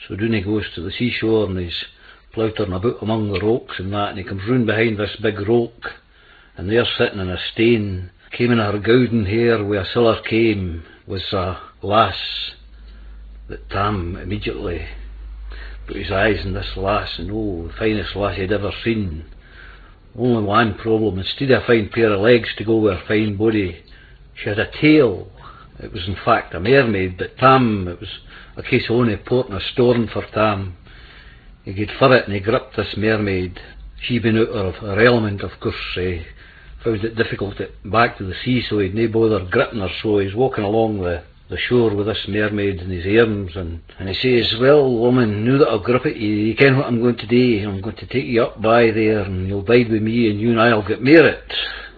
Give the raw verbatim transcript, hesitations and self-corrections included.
So doon he goes to the seashore, and he's ploutering about among the rocks and that, and he comes round behind this big rock, and there sitting in a stane, came in her gowden hair with a siller came, was a lass that Tam immediately put his eyes on this lass, and oh, the finest lass he'd ever seen. Only one problem: instead of a fine pair of legs to go with her fine body, she had a tail. It was in fact a mermaid, but Tam, it was a case of only porting a storm for Tam. He gaed for it, and he gripped this mermaid. She been out of her element, of course. He found it difficult to get back to the sea, so he'd no bother gripping her, so he's walking along the, the shore with this mermaid in his arms, and, and he says, "Well, woman, now that I've grip at you, you ken what I'm going to do. I'm going to take you up by there, and you'll bide with me, and you and I'll get married."